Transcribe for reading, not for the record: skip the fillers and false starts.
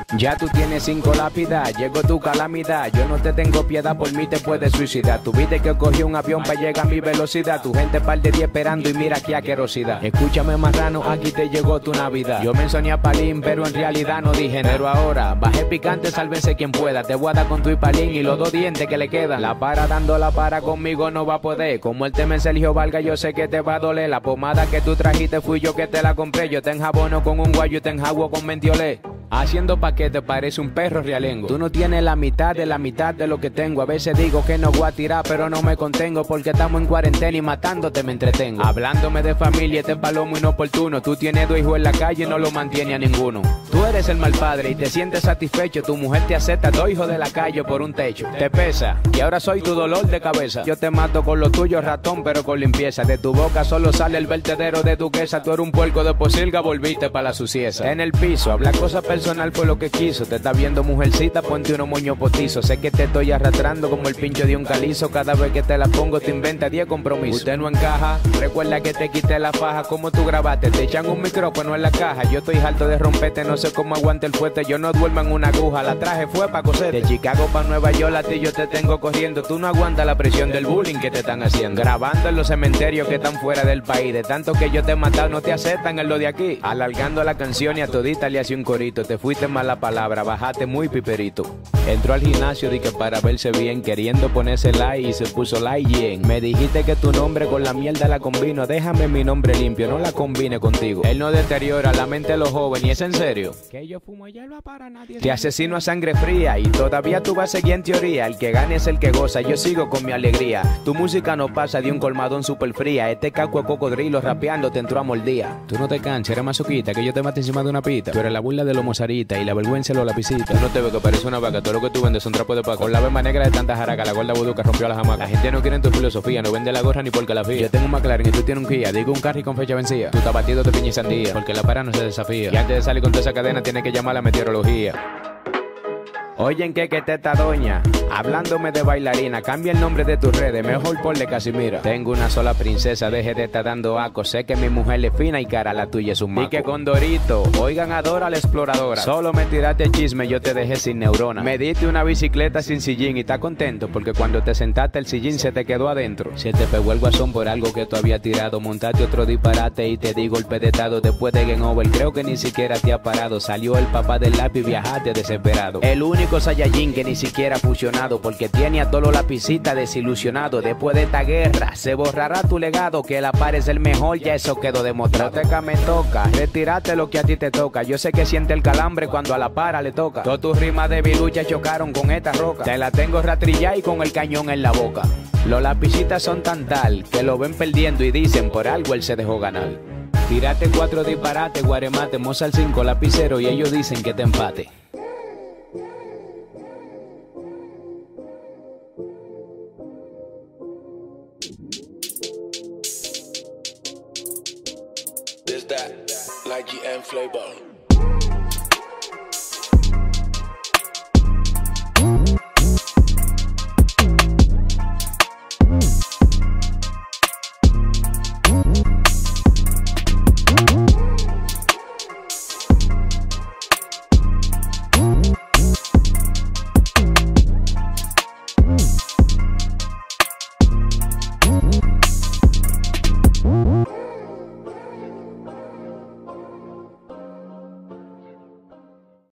Ya tú tienes 5 lápidas, llegó tu calamidad. Yo no te tengo piedad, por mí te puedes suicidar. Tuviste que cogí un avión para llegar a mi velocidad. Tu gente par de 10 esperando y mira qué asquerosidad. Escúchame marrano, aquí te llegó tu Navidad. Yo mencioné a Palín, pero en realidad no dije nada. Pero ahora, bajé picante, sálvense quien pueda. Te voy a dar con tu y Palín y los 2 dientes que le quedan. La para dando la para conmigo no va a poder. Como el tema en Sergio Valga, yo sé que te va a doler. La pomada que tú trajiste fui yo que te la compré. Yo te enjabono con un guayo y te enjabuo con mentiolé. Haciendo pa' que te parece un perro realengo. Tú no tienes la mitad de lo que tengo. A veces digo que no voy a tirar, pero no me contengo. Porque estamos en cuarentena y matándote me entretengo. Hablándome de familia, este palomo inoportuno. Tú tienes 2 hijos en la calle y no lo mantiene a ninguno. Tú eres el mal padre y te sientes satisfecho. Tu mujer te acepta 2 hijos de la calle por un techo. Te pesa, y ahora soy tu dolor de cabeza. Yo te mato con lo tuyo, ratón, pero con limpieza. De tu boca solo sale el vertedero de tu quesa. Tú eres un puerco de posilga, volviste pa' la sucieza. En el piso, habla cosas personal fue lo que quiso. Te está viendo mujercita, ponte unos moños potizos. Sé que te estoy arrastrando como el pincho de un calizo. Cada vez que te la pongo te inventa 10 compromisos. Usted no encaja, recuerda que te quité la faja. Como tú grabaste, te echan un micrófono en la caja. Yo estoy harto de romperte, no sé cómo aguante el fuerte. Yo no duermo en una aguja, la traje fue pa' coserte. De Chicago pa' Nueva York a ti yo te tengo corriendo. Tú no aguantas la presión del bullying que te están haciendo. Grabando en los cementerios que están fuera del país. De tanto que yo te he matado no te aceptan en lo de aquí. Alargando la canción y a todita le hace un corito. Te fuiste mala palabra, bajaste muy piperito. Entró al gimnasio di que para verse bien, queriendo ponerse like y se puso like bien. Me dijiste que tu nombre con la mierda la combino. Déjame mi nombre limpio, no la combine contigo. Él no deteriora la mente de los jóvenes, ¿y es en serio? Que yo fumo hierba para nadie. Te asesino a sangre fría y todavía tú vas a seguir en teoría. El que gane es el que goza, yo sigo con mi alegría. Tu música no pasa de un colmadón super fría. Este caco de cocodrilo rapeando te entró a mordía. Tú no te canses, eres masoquita, que yo te mate encima de una pita. Tú eres la burla de los mozaritas y la vergüenza de los lapicitos. Tú no te ves que parece una vaca, todo lo que tú vendes son trapos de paco. Con la bemba negra de tanta jaraca, la gorda vudú que rompió la jamaca. La gente no quiere en tu filosofía, no vende la gorra ni porque la fía. Yo tengo un McLaren y tú tienes un Kia, digo un carry con fecha vencida. Tú estás batido de piña y sandía, porque la para no se desafía. Y antes de salir con toda esa cadena tienes que llamar a la meteorología. Oye, ¿qué te esta doña? Hablándome de bailarina, cambia el nombre de tus redes, mejor ponle Casimira. Tengo una sola princesa, deje de estar dando aco. Sé que mi mujer es fina y cara, la tuya es un maco. Y que con Dorito, oigan, adora a la exploradora. Solo me tiraste chisme, yo te dejé sin neurona. Me diste una bicicleta sin sillín y está contento porque cuando te sentaste el sillín se te quedó adentro. Se te pegó el guasón por algo que tú habías tirado. Montaste otro disparate y te di golpe de estado. Después de Game Over, creo que ni siquiera te ha parado. Salió el papá del lápiz y viajaste desesperado. El único Saiyajin que ni siquiera ha fusionado, porque tiene a todos los lapicitas desilusionados. Después de esta guerra se borrará tu legado, que la par es el mejor, ya eso quedó demostrado. Proteca me toca, retírate lo que a ti te toca. Yo sé que siente el calambre cuando a la para le toca. Todas tus rimas de bilucha chocaron con esta roca. Te la tengo ratrillada y con el cañón en la boca. Los lapicitas son tan tal que lo ven perdiendo y dicen por algo él se dejó ganar. Tírate 4 disparates, guaremate, Mozart 5, lapicero y ellos dicen que te empate. There's that like GM flavor.